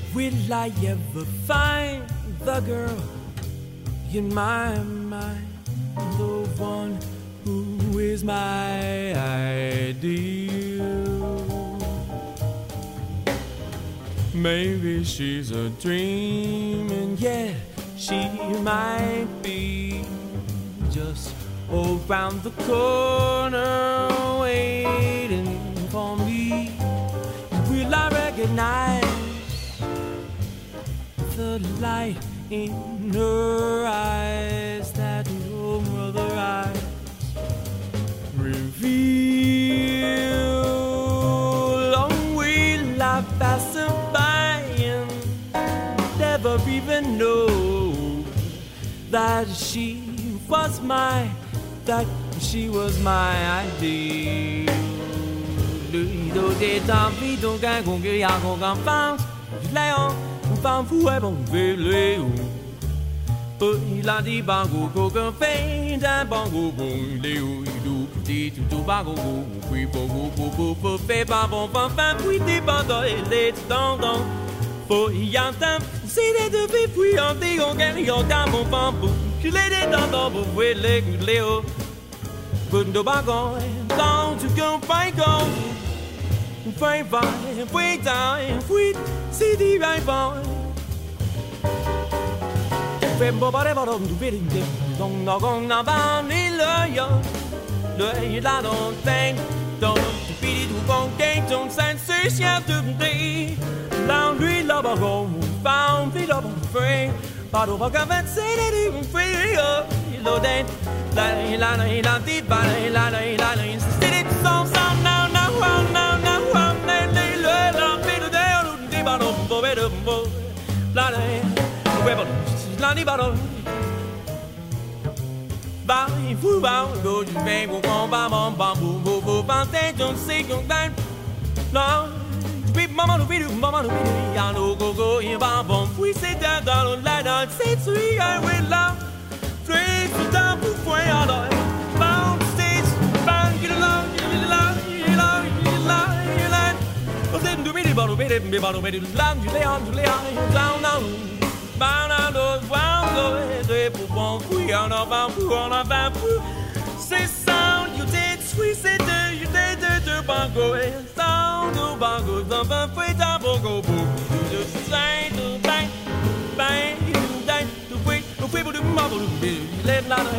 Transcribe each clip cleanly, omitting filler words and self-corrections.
Will I ever find the girl in my mind, the one who is my ideal? Maybe she's a dream, and yeah, she might be just around the corner waiting for me. Will I recognize the light in her eyes that no other eyes reveal? Or will I pass her by and never even know that she was my ideal? 里头的场比动感空给阳光刚放来哦，仿佛爱碰飞雷哦，不伊拉的帮古古跟飞战帮古古流一路地图都帮古古回波古古不不飞帮帮帮翻回的帮到一类当当，不一样的谁的都飞不一样的我跟你要当帮帮不，去来的当当不会来古流，不都帮讲当就跟白讲。飞快，飞在飞，是的来放。飞不把的把东都别停停，东到公那把你乐哟，乐一拉动飞，动比你土光给中山水下对不对？浪里老把公放飞老把飞，把头把干饭谁的地飞哟，一路带，来拉来拉地把来拉来拉来，谁的上上那那晃那那。La la la la la ba fu ba do ju be bu kon ba mon ba bu bu bu ba te don't say don't time la bi mama no bi ya no go go in ba bon we say that down la la say three I will love three to down bu foi a la bound stage bang get along then do me bottle bit me bottle bit land you lay on down down bound out of wound go ahead pour bon fouille on a va pour c'est sound you did sweet say you did the bongo sound do bongo the fouille ta bongo you just say to bang bang you die to wait to people to marble let out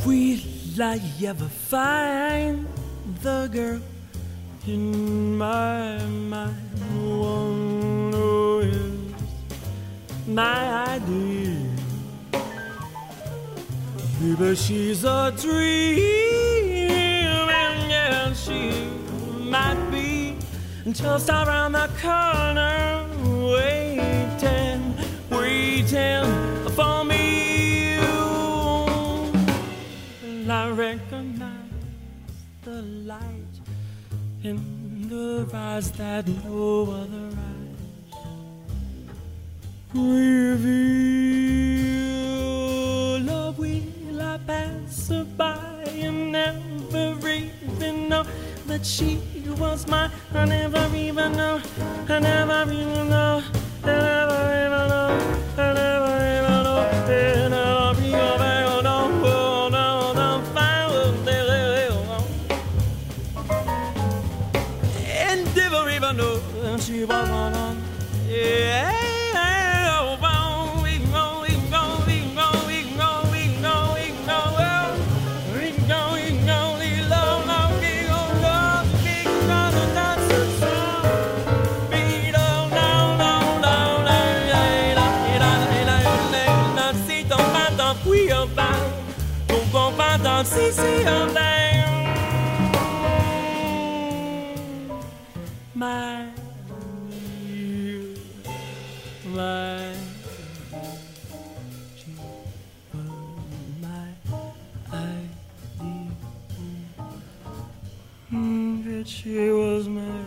Will I ever find the girl in my mind? One who is my ideal. Baby, she's a dream, and yeah, she might be just around the corner, waiting, waiting for me. And I recognize the light in the eyes that no other eyes reveal. Oh, will I pass her by and never even know that she was mine? I never even know, I never even know, I never even know, I never even know, I never even know, and never even know she was mine. Yeah. Si, si, my she was my